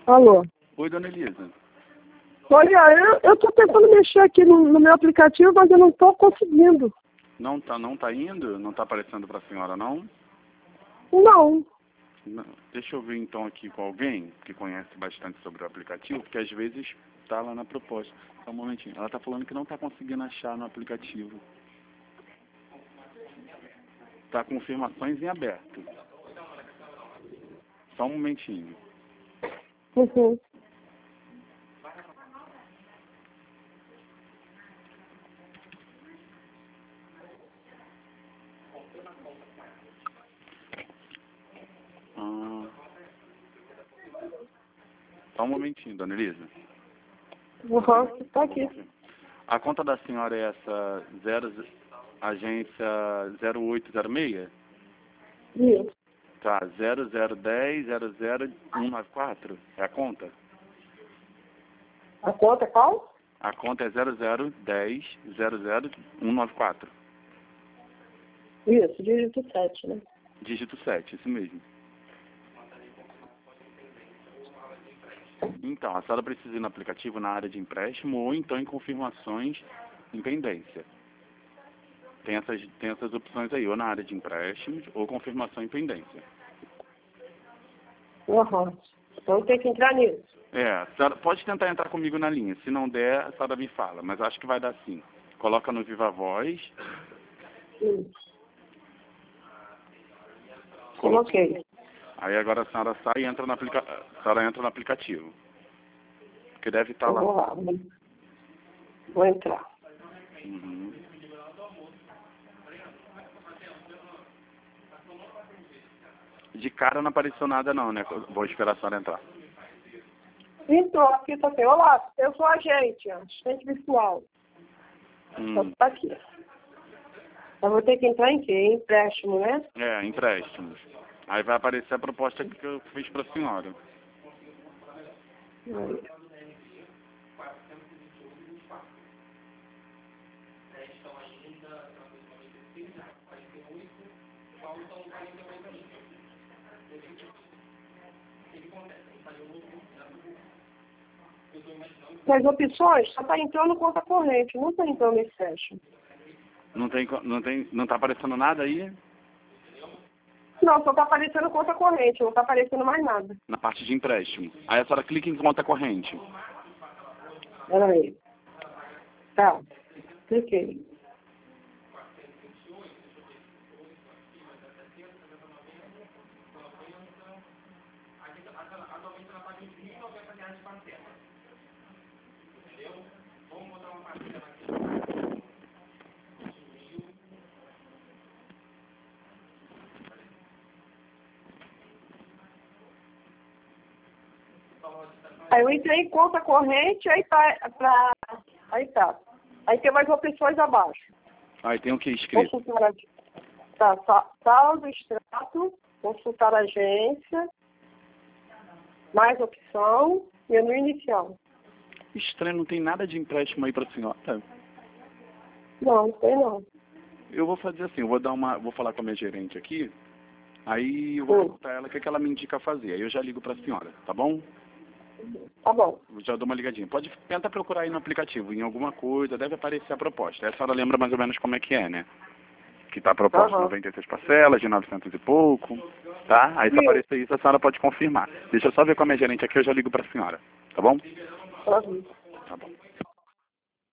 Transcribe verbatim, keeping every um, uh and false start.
Alô? Oi, dona Elisa. Olha, eu, eu tô tentando mexer aqui no, no meu aplicativo, mas eu não tô conseguindo. Não tá, não tá indo? Não tá aparecendo pra senhora, não? Não. Não. Deixa eu ver então aqui com alguém que conhece bastante sobre o aplicativo, porque às vezes tá lá na proposta. Só um momentinho. Ela tá falando que não tá conseguindo achar no aplicativo. Tá confirmações em aberto. Só um momentinho. Uhum. Ah, só um momentinho, dona Elisa. Uhum. Tá aqui. A conta da senhora é essa zero, agência zero oito zero seis? Isso. Tá, zero zero um zero zero zero um nove quatro? É a conta? A conta é qual? A conta é zero zero um zero zero zero um nove quatro. Isso, dígito sete, né? Dígito sete, isso mesmo. Então, a senhora precisa ir no aplicativo na área de empréstimo ou então em confirmações em pendência. Tem essas, tem essas opções aí, ou na área de empréstimos ou confirmação em pendência. Uhum. Então tem que entrar nisso. É, a senhora pode tentar entrar comigo na linha. Se não der, a senhora me fala, mas acho que vai dar sim. Coloca no Viva Voz. Isso. Colocou. Coloquei. Aí agora a senhora sai e entra no, aplica... a senhora entra no aplicativo. Que deve estar Eu lá. vou lá. Vou, vou entrar. Uhum. De cara não apareceu nada não, né? Vou esperar a senhora entrar. Então, aqui tá assim. Olá, eu sou agente, assistente virtual. Hum. Tá aqui. Eu vou ter que entrar em quê? Em empréstimo, né? É, empréstimos. Aí vai aparecer a proposta que eu fiz para a senhora. Aí. As opções só tá entrando conta corrente, não tá entrando empréstimo. Não tem, co- não tem, não tá aparecendo nada aí Não, só tá aparecendo conta corrente, não tá aparecendo mais nada. na parte de empréstimo. Aí a senhora clica em conta corrente. Pera aí. Tá. Cliquei. Aí eu entrei em conta corrente, aí tá, pra, aí tá. Aí tem mais opções abaixo. Aí tem o que escrito? Consultar a, tá, sa- saldo, extrato, consultar a agência, mais opção, menu inicial. Estranho, não tem nada de empréstimo aí para a senhora. Não, não tem não. Eu vou fazer assim, eu vou dar uma, vou falar com a minha gerente aqui. Aí eu vou Hum, perguntar a ela o que, é que ela me indica fazer. Aí eu já ligo para a senhora, tá bom? tá bom. Eu já dou uma ligadinha. Pode tentar procurar aí no aplicativo, em alguma coisa, deve aparecer a proposta. Aí a senhora lembra mais ou menos como é que é, né? Que tá a proposta Aham. noventa e seis parcelas, de novecentos e pouco, tá? Aí se Viu? aparecer isso, a senhora pode confirmar. Deixa eu só ver com a minha gerente aqui, eu já ligo para a senhora, tá bom? Aham. Tá bom.